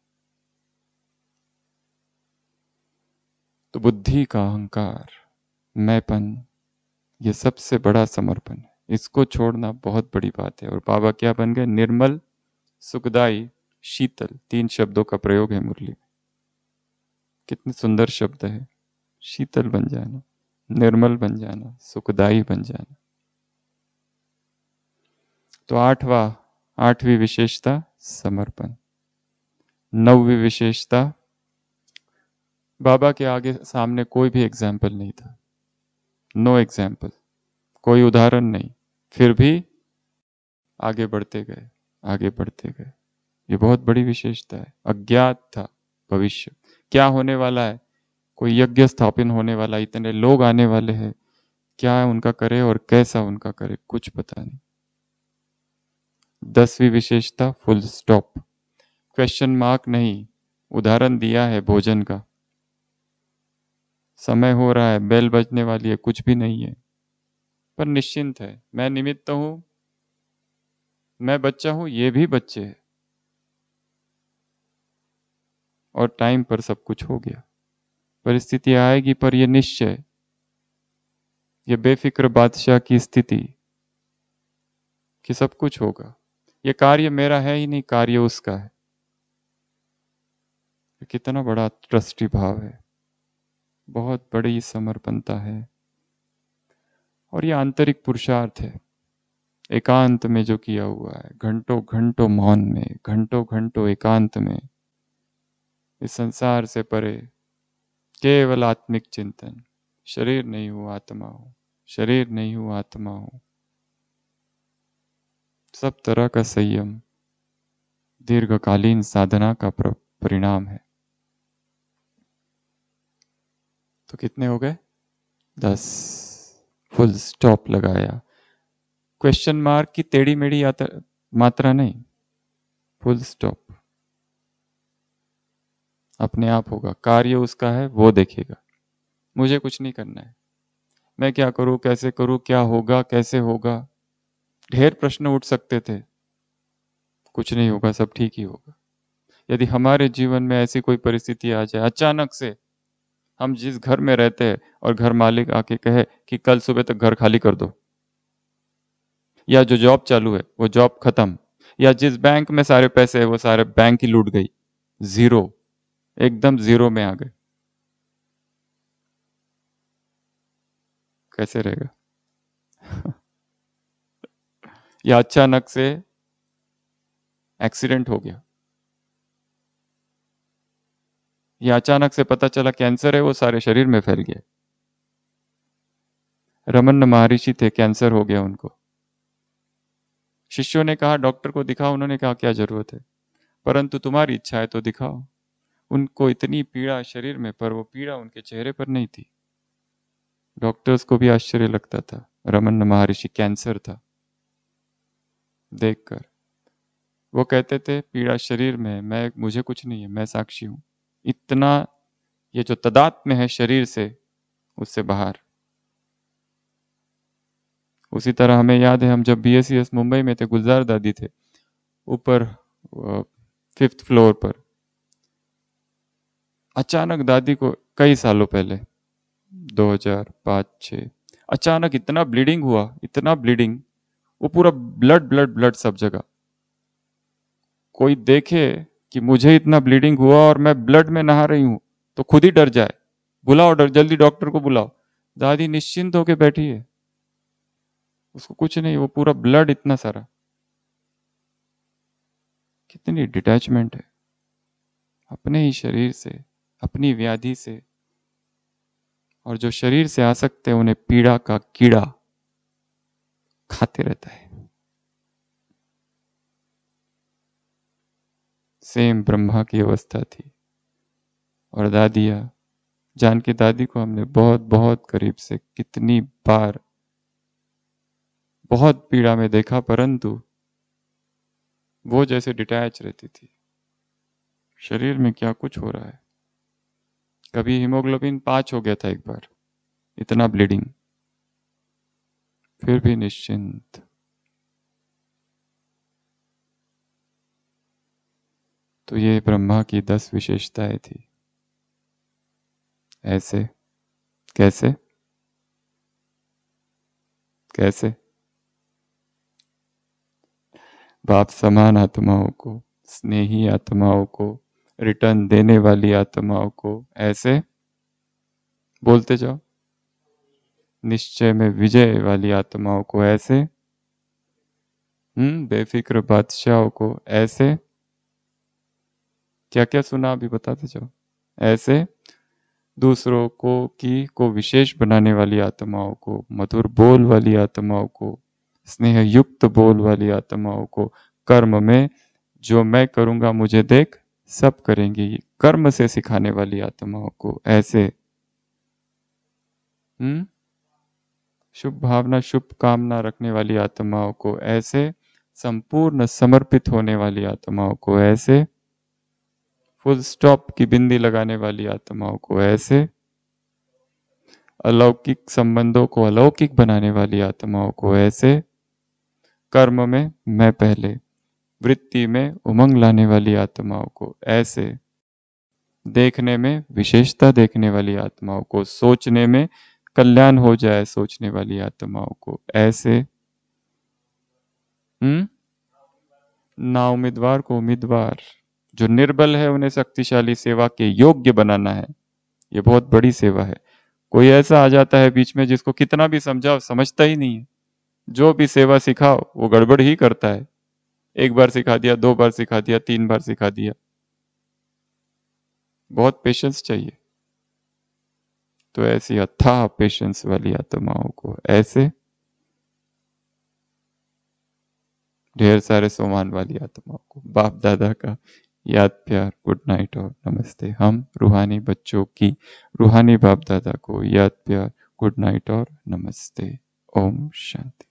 तो बुद्धि का अहंकार, मैंपन, ये सबसे बड़ा समर्पण है। इसको छोड़ना बहुत बड़ी बात है। और बाबा क्या बन गए? निर्मल, सुखदाई, शीतल, 3 शब्दों का प्रयोग है मुरली में। कितने सुंदर शब्द है। शीतल बन जाना, निर्मल बन जाना, सुखदाई बन जाना। तो आठवीं विशेषता समर्पण। नौवीं विशेषता, बाबा के आगे सामने कोई भी एग्जाम्पल नहीं था, नो एग्जाम्पल, कोई उदाहरण नहीं, फिर भी आगे बढ़ते गए, आगे बढ़ते गए। ये बहुत बड़ी विशेषता है। अज्ञात था भविष्य क्या होने वाला है, कोई यज्ञ स्थापन होने वाला, इतने लोग आने वाले हैं, क्या उनका करे और कैसा उनका करे, कुछ पता नहीं। 10वीं विशेषता फुल स्टॉप, क्वेश्चन मार्क नहीं, उदाहरण दिया है भोजन का, समय हो रहा है, बेल बजने वाली है, कुछ भी नहीं है, पर निश्चिंत है, मैं निमित्त हूं, मैं बच्चा हूं, ये भी बच्चे हैं, और टाइम पर सब कुछ हो गया। परिस्थिति आएगी पर यह निश्चय, ये बेफिक्र बादशाह की स्थिति कि सब कुछ होगा, ये कार्य मेरा है ही नहीं, कार्य उसका है। कितना बड़ा ट्रस्टी भाव है, बहुत बड़ी समर्पणता है, और यह आंतरिक पुरुषार्थ है, एकांत में जो किया हुआ है, घंटों घंटों मौन में, घंटों घंटों एकांत में, इस संसार से परे केवल आत्मिक चिंतन, शरीर नहीं हूं आत्मा हूं, शरीर नहीं हूं आत्मा हूं, सब तरह का संयम दीर्घकालीन साधना का परिणाम है। तो कितने हो गए? 10। फुल स्टॉप लगाया, क्वेश्चन मार्क की टेढ़ी मेढ़ी मात्रा नहीं, फुल स्टॉप। अपने आप होगा, कार्य उसका है, वो देखेगा, मुझे कुछ नहीं करना है, मैं क्या करूं, कैसे करूं, क्या होगा, कैसे होगा, ढेर प्रश्न उठ सकते थे, कुछ नहीं होगा, सब ठीक ही होगा। यदि हमारे जीवन में ऐसी कोई परिस्थिति आ जाए अचानक से, हम जिस घर में रहते हैं और घर मालिक आके कहे कि कल सुबह तक घर खाली कर दो, या जो जॉब चालू है वो जॉब खत्म, या जिस बैंक में सारे पैसे है वो सारे बैंक ही लूट गई, जीरो, एकदम जीरो में आ गए, कैसे रहेगा? या अचानक से एक्सीडेंट हो गया, या अचानक से पता चला कैंसर है, वो सारे शरीर में फैल गया। रमन महर्षि थे, कैंसर हो गया उनको, शिष्यों ने कहा डॉक्टर को दिखाओ, उन्होंने कहा क्या जरूरत है, परंतु तुम्हारी इच्छा है तो दिखाओ। उनको इतनी पीड़ा शरीर में, पर वो पीड़ा उनके चेहरे पर नहीं थी। डॉक्टर्स को भी आश्चर्य लगता था, रमन महर्षि कैंसर था देखकर, वो कहते थे पीड़ा शरीर में है, मैं, मुझे कुछ नहीं है, मैं साक्षी हूं। इतना ये जो तदात्म्य है शरीर से, उससे बाहर। उसी तरह हमें याद है, हम जब BSES मुंबई में थे, गुलजार दादी थे ऊपर 5th फ्लोर पर, अचानक दादी को कई सालों पहले 2005-06 अचानक इतना ब्लीडिंग हुआ, इतना ब्लीडिंग, वो पूरा ब्लड ब्लड ब्लड सब जगह। कोई देखे कि मुझे इतना ब्लीडिंग हुआ और मैं ब्लड में नहा रही हूं तो खुद ही डर जाए, बुलाओ जल्दी डॉक्टर को बुलाओ। दादी निश्चिंत होके बैठी है, उसको कुछ नहीं, वो पूरा ब्लड इतना सारा। कितनी डिटैचमेंट है अपने ही शरीर से, अपनी व्याधि से, और जो शरीर से आसक्त है उन्हें पीड़ा का कीड़ा खाते रहता है। सेम ब्रह्मा की अवस्था थी। और दादिया, जानकी दादी को हमने बहुत बहुत करीब से कितनी बार बहुत पीड़ा में देखा, परंतु वो जैसे डिटैच रहती थी, शरीर में क्या कुछ हो रहा है। कभी हीमोग्लोबिन 5 हो गया था एक बार, इतना ब्लीडिंग, फिर भी निश्चिंत। तो ये ब्रह्मा की 10 विशेषताएं थी। ऐसे कैसे कैसे बाप समान आत्माओं को, स्नेही आत्माओं को, रिटर्न देने वाली आत्माओं को, ऐसे बोलते जाओ। निश्चय में विजय वाली आत्माओं को ऐसे, बेफिक्र बादशाहों को ऐसे, क्या क्या सुना अभी बताते जाओ। ऐसे दूसरों को विशेष बनाने वाली आत्माओं को, मधुर बोल वाली आत्माओं को, स्नेह युक्त बोल वाली आत्माओं को, कर्म में जो मैं करूंगा मुझे देख सब करेंगी, कर्म से सिखाने वाली आत्माओं को ऐसे, शुभ भावना शुभ कामना रखने वाली आत्माओं को ऐसे, संपूर्ण समर्पित होने वाली आत्माओं को ऐसे, फुल स्टॉप की बिंदी लगाने वाली आत्माओं को ऐसे, अलौकिक संबंधों को अलौकिक बनाने वाली आत्माओं को ऐसे, कर्म में मैं पहले, वृत्ति में उमंग लाने वाली आत्माओं को ऐसे, देखने में विशेषता देखने वाली आत्माओं को, सोचने में कल्याण हो जाए सोचने वाली आत्माओं को ऐसे, ना उम्मीदवार को उम्मीदवार, जो निर्बल है उन्हें शक्तिशाली सेवा के योग्य बनाना है। ये बहुत बड़ी सेवा है। कोई ऐसा आ जाता है बीच में जिसको कितना भी समझाओ समझता ही नहीं है, जो भी सेवा सिखाओ वो गड़बड़ ही करता है। एक बार सिखा दिया, 2 बार सिखा दिया, 3 बार सिखा दिया। बहुत पेशेंस चाहिए। तो ऐसी अथाह पेशेंस वाली आत्माओं को ऐसे, ढेर सारे सोमान वाली आत्माओं को बाप दादा का याद प्यार गुड नाइट और नमस्ते। हम रूहानी बच्चों की रूहानी बाप दादा को याद प्यार गुड नाइट और नमस्ते। ओम शांति।